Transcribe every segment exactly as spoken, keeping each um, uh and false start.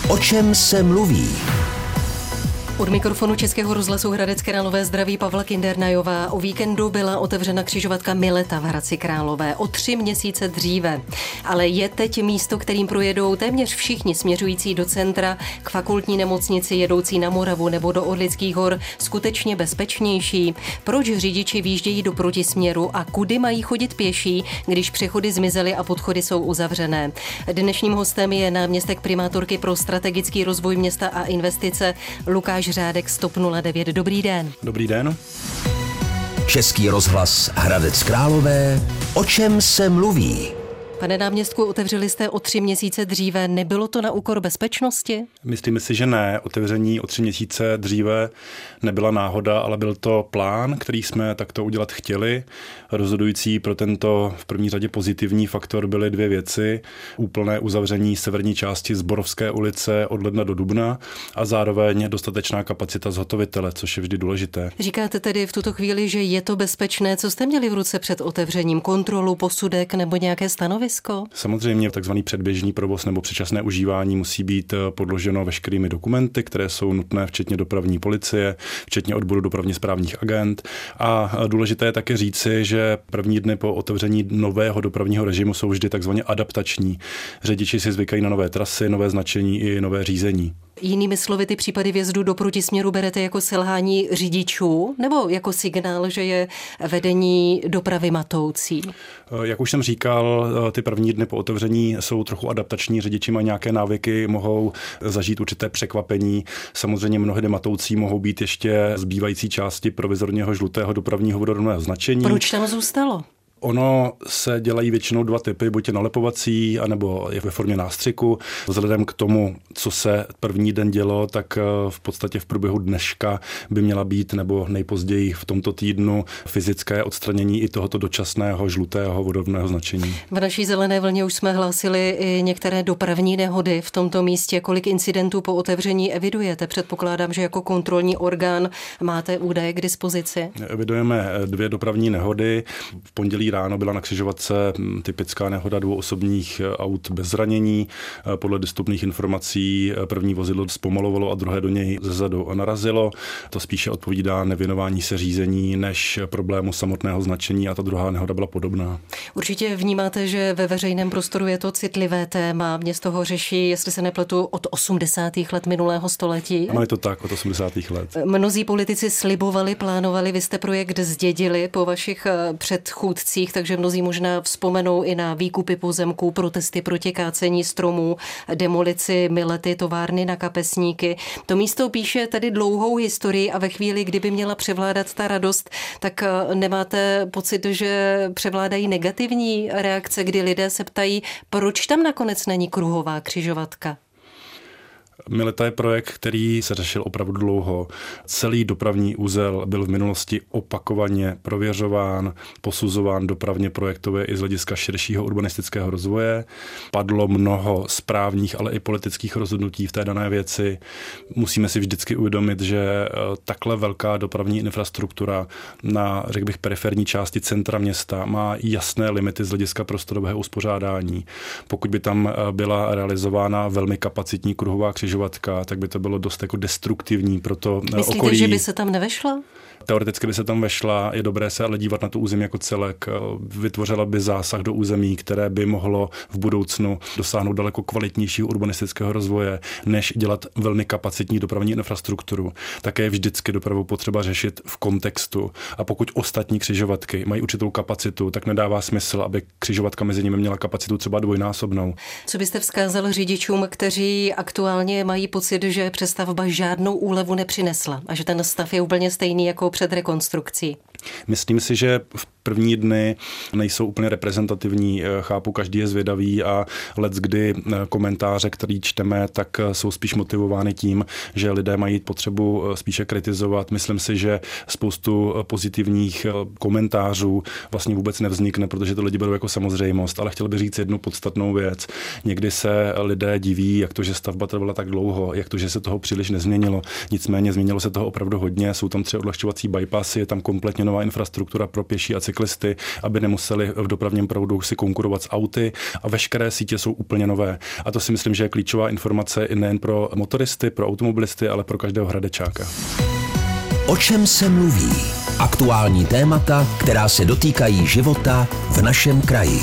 O čem se mluví? Od mikrofonu Českého rozhlasu Hradec Králové zdraví Pavla Kindernajová. O víkendu byla otevřena křižovatka Mileta v Hradci Králové o tři měsíce dříve. Ale je teď místo, kterým projedou téměř všichni směřující do centra, k fakultní nemocnici jedoucí na Moravu nebo do Orlických hor, skutečně bezpečnější? Proč řidiči výjíždějí do protisměru a kudy mají chodit pěší, když přechody zmizely a podchody jsou uzavřené? Dnešním hostem je náměstek primátorky pro strategický rozvoj města a investice Lukáš Řádek z TOP nula devět. Dobrý den. Dobrý den. Český rozhlas Hradec Králové. O čem se mluví? Pane náměstku, otevřeli jste o tři měsíce dříve. Nebylo to na úkor bezpečnosti? Myslíme si, že ne. Otevření o tři měsíce dříve nebyla náhoda, ale byl to plán, který jsme takto udělat chtěli. Rozhodující pro tento v první řadě pozitivní faktor byly dvě věci. Úplné uzavření severní části Zborovské ulice od ledna do dubna a zároveň dostatečná kapacita zhotovitele, což je vždy důležité. Říkáte tedy v tuto chvíli, že je to bezpečné. Co jste měli v ruce před otevřením? Kontrolu, posudek nebo nějaké stanovisko? Samozřejmě takzvaný předběžný provoz nebo předčasné užívání musí být podloženo veškerými dokumenty, které jsou nutné, včetně dopravní policie, včetně odboru dopravně správních agent. A důležité je také říci, že první dny po otevření nového dopravního režimu jsou vždy takzvaně adaptační. Řidiči si zvykají na nové trasy, nové značení i nové řízení. Jinými slovy, ty případy vjezdu do protisměru berete jako selhání řidičů nebo jako signál, že je vedení dopravy matoucí? Jak už jsem říkal, ty první dny po otevření jsou trochu adaptační, řidiči mají nějaké návyky, mohou zažít určité překvapení. Samozřejmě mnohdy matoucí mohou být ještě zbývající části provizorního žlutého dopravního vodorovného značení. Proč tam zůstalo? Ono se dělají většinou dva typy, buď je nalepovací, anebo je ve formě nástřiku. Vzhledem k tomu, co se první den dělo, tak v podstatě v průběhu dneška by měla být, nebo nejpozději v tomto týdnu, fyzické odstranění i tohoto dočasného žlutého vodorovného značení. V naší zelené vlně už jsme hlásili i některé dopravní nehody v tomto místě. Kolik incidentů po otevření evidujete? Předpokládám, že jako kontrolní orgán máte údaje k dispozici. Evidujeme dvě dopravní nehody. V pondělí ráno byla na křižovatce typická nehoda dvou osobních aut bez zranění. Podle dostupných informací první vozidlo zpomalovalo a druhé do něj zezadu narazilo. To spíše odpovídá nevěnování se řízení než problému samotného značení a ta druhá nehoda byla podobná. Určitě vnímáte, že ve veřejném prostoru je to citlivé téma. Město ho řeší, jestli se nepletu, od osmdesátých let minulého století. Ano, je to tak, od osmdesátých let. Mnozí politici slibovali, plánovali, vy jste projekt zdědili po vašich předchůdcích, takže mnozí možná vzpomenou i na výkupy pozemků, protesty proti kácení stromů, demolici Milety, továrny na kapesníky. To místo píše tady dlouhou historii a ve chvíli, kdyby měla převládat ta radost, tak nemáte pocit, že převládají negativní reakce, kdy lidé se ptají, proč tam nakonec není kruhová křižovatka? Mileta je projekt, který se řešil opravdu dlouho. Celý dopravní úzel byl v minulosti opakovaně prověřován, posuzován dopravně projektově i z hlediska širšího urbanistického rozvoje. Padlo mnoho správních, ale i politických rozhodnutí v té dané věci. Musíme si vždycky uvědomit, že takhle velká dopravní infrastruktura na, řekl bych, periferní části centra města má jasné limity z hlediska prostorového uspořádání. Pokud by tam byla realizována velmi kapacitní kruhová křižovatka, tak by to bylo dost jako destruktivní pro to Myslíte, okolí. že by se tam nevešla? Teoreticky by se tam vešla, je dobré se ale dívat na to území jako celek. Vytvořila by zásah do území, které by mohlo v budoucnu dosáhnout daleko kvalitnějšího urbanistického rozvoje, než dělat velmi kapacitní dopravní infrastrukturu. Také je vždycky dopravu potřeba řešit v kontextu. A pokud ostatní křižovatky mají určitou kapacitu, tak nedává smysl, aby křižovatka mezi nimi měla kapacitu třeba dvojnásobnou. Co byste vzkázal řidičům, kteří aktuálně mají pocit, že přestavba žádnou úlevu nepřinesla a že ten stav je úplně stejný jako před rekonstrukcí? Myslím si, že v první dny nejsou úplně reprezentativní. Chápu, každý je zvědavý a leckdy komentáře, který čteme, tak jsou spíš motivovány tím, že lidé mají potřebu spíše kritizovat. Myslím si, že spoustu pozitivních komentářů vlastně vůbec nevznikne, protože to lidi berou jako samozřejmost, ale chtěl bych říct jednu podstatnou věc. Někdy se lidé diví, jak to, že stavba trvala tak dlouho, jak to, že se toho příliš nezměnilo. Nicméně změnilo se toho opravdu hodně. Jsou tam tři odlehčovací bypassy, je tam kompletně nová infrastruktura pro pěší a cyklisty, aby nemuseli v dopravním proudu si konkurovat s auty a veškeré sítě jsou úplně nové. A to si myslím, že je klíčová informace i nejen pro motoristy, pro automobilisty, ale pro každého hradečáka. O čem se mluví? Aktuální témata, která se dotýkají života v našem kraji.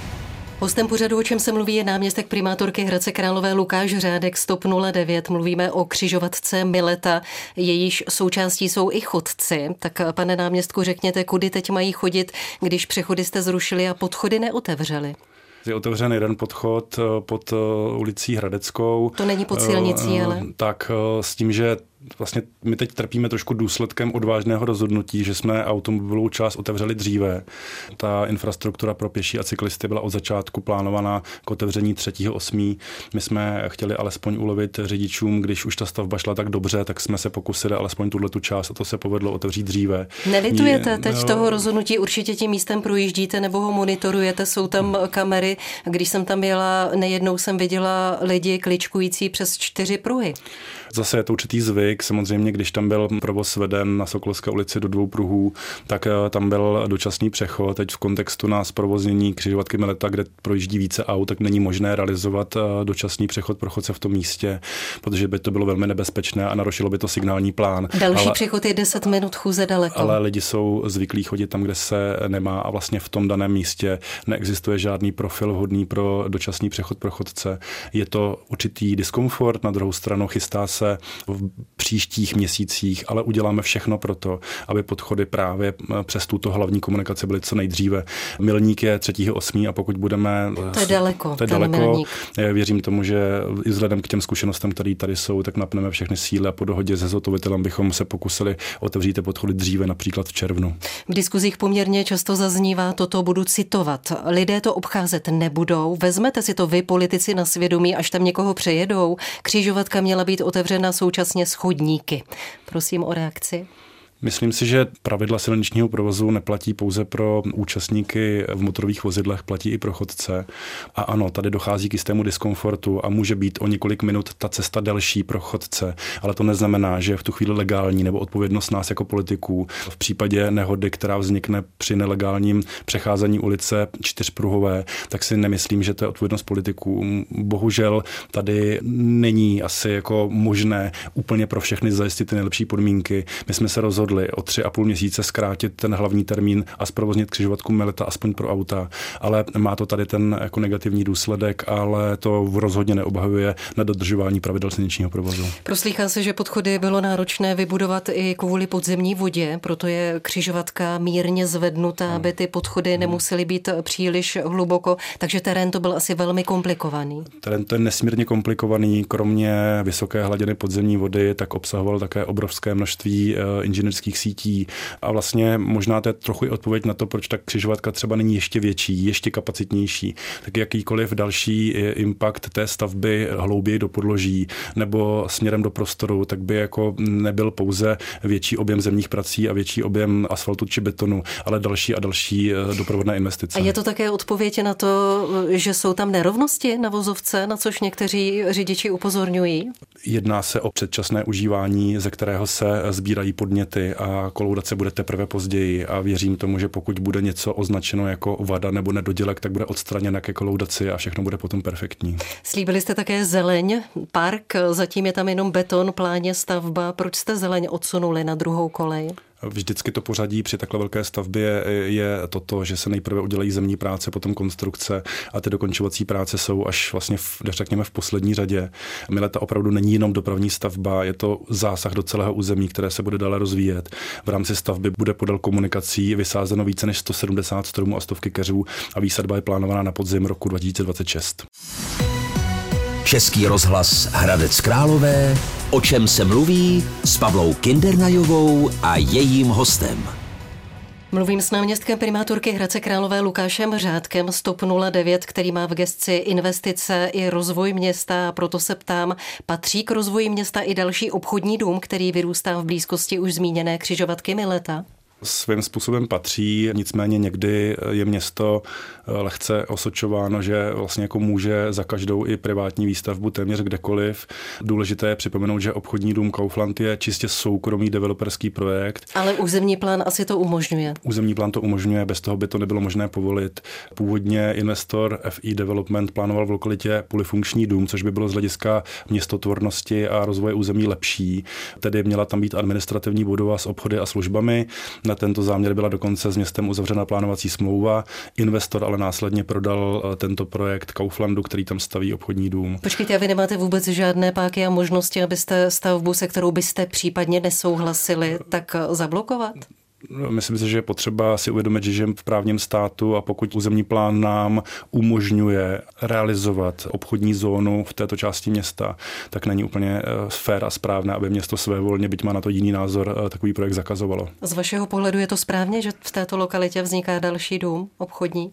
Hostem pořadu, o čem se mluví, je náměstek primátorky Hradce Králové Lukáš Řádek z TOP nula devět. Mluvíme o křižovatce Mileta, jejíž součástí jsou i chodci. Tak pane náměstku, řekněte, kudy teď mají chodit, když přechody jste zrušili a podchody neotevřeli? Je otevřen jeden podchod pod ulicí Hradeckou. To není pod silnicí, ale... Tak s tím, že vlastně my teď trpíme trošku důsledkem odvážného rozhodnutí, že jsme automobilovou část otevřeli dříve. Ta infrastruktura pro pěší a cyklisty byla od začátku plánovaná k otevření třetího osmého My jsme chtěli alespoň ulevit řidičům, když už ta stavba šla tak dobře, tak jsme se pokusili alespoň tuhletu část a to se povedlo otevřít dříve. Nelitujete teď toho rozhodnutí? Určitě tím místem projíždíte nebo ho monitorujete, jsou tam kamery. Když jsem tam jela, nejednou jsem viděla lidi kličkující přes čtyři pruhy. Zase je to určitý zvyk. Samozřejmě, když tam byl provoz veden na Sokolské ulici do dvou pruhů, tak tam byl dočasný přechod. Teď v kontextu na zprovoznění křižovatky Mileta, kde projíždí více aut, tak není možné realizovat dočasný přechod pro chodce v tom místě, protože by to bylo velmi nebezpečné a narušilo by to signální plán. Další ale, přechod je deset minut chůze daleko. Ale lidi jsou zvyklí chodit tam, kde se nemá a vlastně v tom daném místě neexistuje žádný profil vhodný pro dočasný přechod pro chodce. Je to určitý diskomfort, na druhou stranu chystá se v příštích měsících, ale uděláme všechno pro to, aby podchody právě přes tuto hlavní komunikaci byly co nejdříve. Milník je třetího osmého a pokud budeme... To je daleko, to je daleko. Milník. Věřím tomu, že i vzhledem k těm zkušenostem, které tady jsou, tak napneme všechny síly a po dohodě se zhotovitelem bychom se pokusili otevřít podchody dříve, například v červnu. V diskuzích poměrně často zaznívá toto, budu citovat. Lidé to obcházet nebudou. Vezmete si to vy, politici, na svědomí, až tam někoho přejedou. Křižovatka měla být otevřena současně s chodníky. Prosím o reakci. Myslím si, že pravidla silničního provozu neplatí pouze pro účastníky v motorových vozidlech, platí i pro chodce. A ano, tady dochází k jistému diskomfortu a může být o několik minut ta cesta delší pro chodce, ale to neznamená, že je v tu chvíli legální nebo odpovědnost nás jako politiků. V případě nehody, která vznikne při nelegálním přecházení ulice čtyřpruhové, tak si nemyslím, že to je odpovědnost politiků. Bohužel tady není asi jako možné úplně pro všechny zajistit ty nejlepší podmínky. My jsme se rozhodli o tři a půl měsíce zkrátit ten hlavní termín a zprovoznit křižovatku Mileta aspoň pro auta, ale má to tady ten jako negativní důsledek, ale to rozhodně neobhajuje na dodržování pravidel silničního provozu. Proslýchá se, že podchody bylo náročné vybudovat i kvůli podzemní vodě, proto je křižovatka mírně zvednutá, aby ty podchody nemusely být příliš hluboko, takže terén to byl asi velmi komplikovaný. Terén to je nesmírně komplikovaný, kromě vysoké hladiny podzemní vody, tak obsahoval také obrovské množství inženýrských sítí a vlastně možná to je trochu i odpověď na to, proč ta křižovatka třeba není ještě větší, ještě kapacitnější. Tak jakýkoliv další impact té stavby hlouběji do podloží nebo směrem do prostoru, tak by jako nebyl pouze větší objem zemních prací a větší objem asfaltu či betonu, ale další a další doprovodné investice. A je to také odpověď na to, že jsou tam nerovnosti na vozovce, na což někteří řidiči upozorňují? Jedná se o předčasné užívání, ze kterého se sbírají podněty a kolaudace bude teprve později a věřím tomu, že pokud bude něco označeno jako vada nebo nedodělek, tak bude odstraněna ke kolaudaci a všechno bude potom perfektní. Slíbili jste také zeleň, park, zatím je tam jenom beton, pláně, stavba. Proč jste zeleň odsunuli na druhou kolej? Vždycky to pořadí při takhle velké stavbě je toto, že se nejprve udělají zemní práce, potom konstrukce a ty dokončovací práce jsou až vlastně v, řekněme v poslední řadě. Mileta opravdu není jenom dopravní stavba, je to zásah do celého území, které se bude dále rozvíjet. V rámci stavby bude podél komunikací vysázeno více než sto sedmdesát stromů a stovky keřů a výsadba je plánovaná na podzim roku dva tisíce dvacet šest. Český rozhlas Hradec Králové, o čem se mluví s Pavlou Kindernajovou a jejím hostem. Mluvím s náměstkem primátorky Hradce Králové Lukášem Řádkem z TOP nula devět, který má v gesci investice i rozvoj města. Proto se ptám, patří k rozvoji města i další obchodní dům, který vyrůstá v blízkosti už zmíněné křižovatky Mileta? Svým způsobem patří, nicméně někdy je město lehce osočováno, že vlastně jako může za každou i privátní výstavbu téměř kdekoliv. Důležité je připomenout, že obchodní dům Kaufland je čistě soukromý developerský projekt. Ale územní plán asi to umožňuje. Územní plán to umožňuje, bez toho by to nebylo možné povolit. Původně investor F I Development plánoval v lokalitě polyfunkční dům, což by bylo z hlediska městotvornosti a rozvoje území lepší. Tedy měla tam být administrativní budova s obchody a službami. Na tento záměr byla dokonce s městem uzavřena plánovací smlouva. Investor ale následně prodal tento projekt Kauflandu, který tam staví obchodní dům. Počkejte, a vy nemáte vůbec žádné páky a možnosti, abyste stavbu, se kterou byste případně nesouhlasili, tak zablokovat? Myslím si, že je potřeba si uvědomit, že žijeme v právním státu a pokud územní plán nám umožňuje realizovat obchodní zónu v této části města, tak není úplně fér a správné, aby město svévolně, byť má na to jiný názor, takový projekt zakazovalo. Z vašeho pohledu je to správně, že v této lokalitě vzniká další dům obchodní?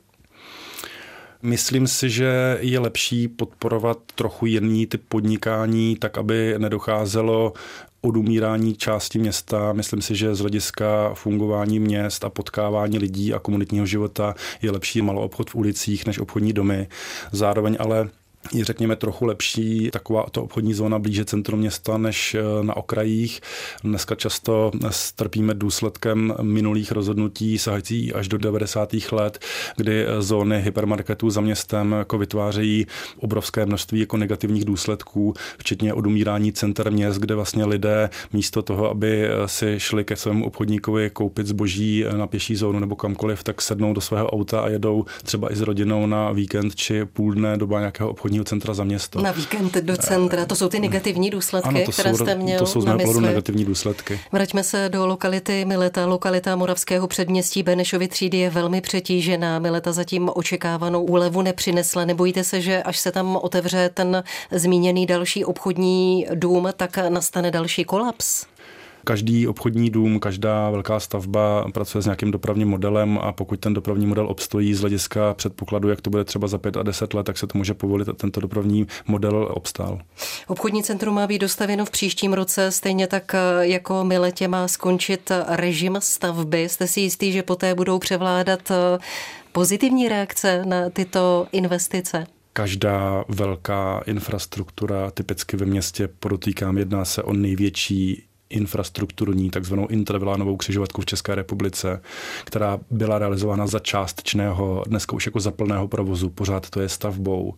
Myslím si, že je lepší podporovat trochu jiný typ podnikání, tak aby nedocházelo odumírání části města. Myslím si, že z hlediska fungování měst a potkávání lidí a komunitního života je lepší maloobchod v ulicích než obchodní domy. Zároveň ale je, řekněme, trochu lepší taková to obchodní zóna blíže centru města než na okrajích. Dneska často strpíme důsledkem minulých rozhodnutí sahající až do devadesátých let, kdy zóny hypermarketů za městem jako vytvářejí obrovské množství jako negativních důsledků, včetně odumírání center měst, kde vlastně lidé místo toho, aby si šli ke svému obchodníkovi koupit zboží na pěší zónu nebo kamkoliv, tak sednou do svého auta a jedou třeba i s rodinou na víkend či půl dne do nějakého obchodního centra za město. Na víkend do centra, to jsou ty negativní důsledky, ano, to které jsou, jste měl to jsou z mého pohledu negativní důsledky. Vraťme se do lokality Mileta. Lokalita Moravského předměstí Benešovy třídy je velmi přetížená. Mileta zatím očekávanou úlevu nepřinesla. Nebojíte se, že až se tam otevře ten zmíněný další obchodní dům, tak nastane další kolaps? Každý obchodní dům, každá velká stavba pracuje s nějakým dopravním modelem a pokud ten dopravní model obstojí z hlediska předpokladu, jak to bude třeba za pět a deset let, tak se to může povolit a tento dopravní model obstál. Obchodní centrum má být dostavěno v příštím roce, stejně tak jako Miletě má skončit režim stavby. Jste si jistý, že poté budou převládat pozitivní reakce na tyto investice? Každá velká infrastruktura, typicky ve městě, podotýkám, jedná se o největší infrastrukturní, takzvanou intervilánovou křižovatku v České republice, která byla realizována za částečného, dneska už jako za plného provozu, pořád to je stavbou.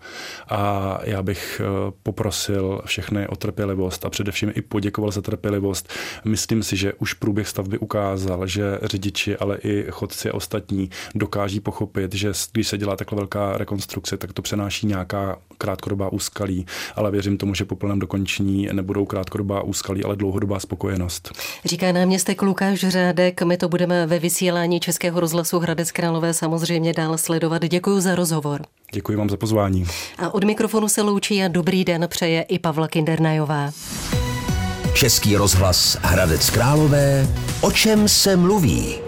A já bych poprosil všechny o trpělivost a především i poděkoval za trpělivost. Myslím si, že už průběh stavby ukázal, že řidiči, ale i chodci a ostatní dokáží pochopit, že když se dělá takhle velká rekonstrukce, tak to přenáší nějaká krátkodobá úskalí, ale věřím tomu, že po plném dokončení nebudou krátkodobá úskalí, ale dlouhodobá spokojenost. Říká náměstek Lukáš Řádek, my to budeme ve vysílání Českého rozhlasu Hradec Králové samozřejmě dál sledovat. Děkuji za rozhovor. Děkuji vám za pozvání. A od mikrofonu se loučí a dobrý den přeje i Pavla Kindernajová. Český rozhlas Hradec Králové, o čem se mluví?